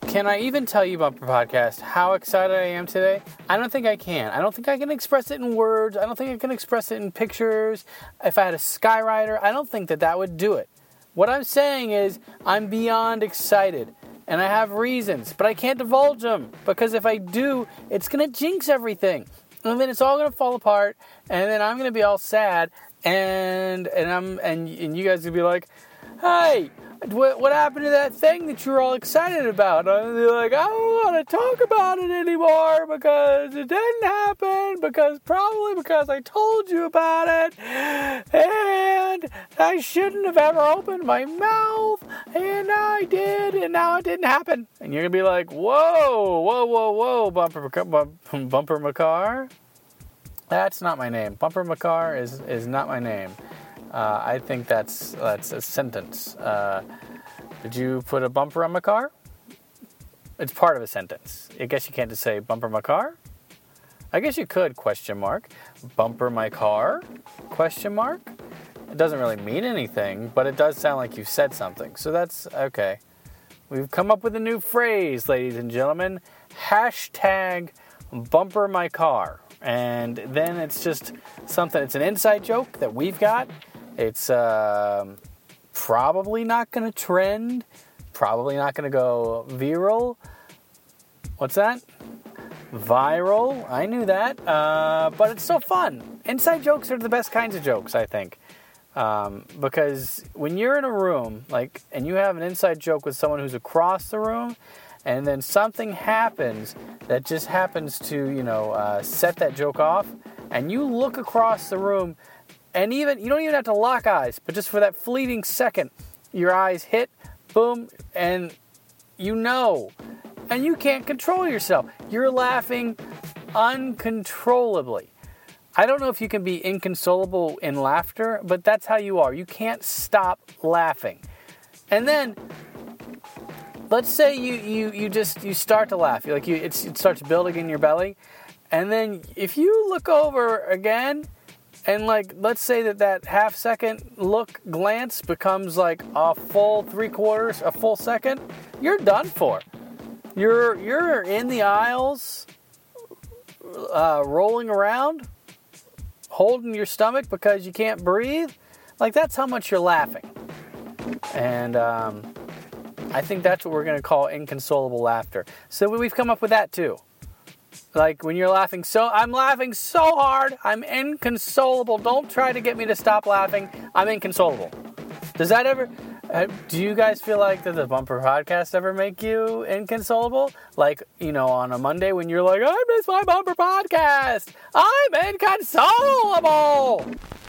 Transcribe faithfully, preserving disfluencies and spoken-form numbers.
Can I even tell you, Bumper Podcast, how excited I am today? I don't think I can. I don't think I can express it in words. I don't think I can express it in pictures. If I had a Skyrider, I don't think that that would do it. What I'm saying is I'm beyond excited, and I have reasons, but I can't divulge them, because if I do, it's going to jinx everything, and then it's all going to fall apart, and then I'm going to be all sad, and and I'm and, and you guys will be like, hey, What, what happened to that thing that you were all excited about? And they're like, I don't want to talk about it anymore because it didn't happen, because probably because I told you about it, and I shouldn't have ever opened my mouth, and now I did, and now it didn't happen. And you're going to be like, whoa, whoa, whoa, whoa, Bumper, Bumper McCar? That's not my name. Bumper McCar is, is not my name. Uh, I think that's that's a sentence. Uh, did you put a bumper on my car? It's part of a sentence. I guess you can't just say bumper my car. I guess you could, question mark. Bumper my car, question mark. It doesn't really mean anything, but it does sound like you've said something. So that's okay. We've come up with a new phrase, ladies and gentlemen. Hashtag bumper my car. And then it's just something, it's an inside joke that we've got. It's uh, probably not going to trend, probably not going to go viral. What's that? Viral. I knew that. Uh, but it's so fun. Inside jokes are the best kinds of jokes, I think. Um, because when you're in a room, like, and you have an inside joke with someone who's across the room, and then something happens that just happens to, you know, uh, set that joke off, and you look across the room, and even you don't even have to lock eyes, but just for that fleeting second, your eyes hit, boom, and you know, and you can't control yourself. You're laughing uncontrollably. I don't know if you can be inconsolable in laughter, but that's how you are. You can't stop laughing. And then, let's say you, you, you just, you start to laugh. Like you, it's, it starts building in your belly. And then if you look over again, and like, let's say that that half second look glance becomes like a full three quarters, a full second, you're done for. You're, you're in the aisles, uh, rolling around, holding your stomach because you can't breathe. Like, that's how much you're laughing. And, um, I think that's what we're going to call inconsolable laughter. So we've come up with that too. Like when you're laughing so, I'm laughing so hard, I'm inconsolable. Don't try to get me to stop laughing. I'm inconsolable. Does that ever, uh, do you guys feel like that the Bumper Podcast ever make you inconsolable? Like, you know, on a Monday when you're like, I miss my Bumper Podcast. I'm inconsolable.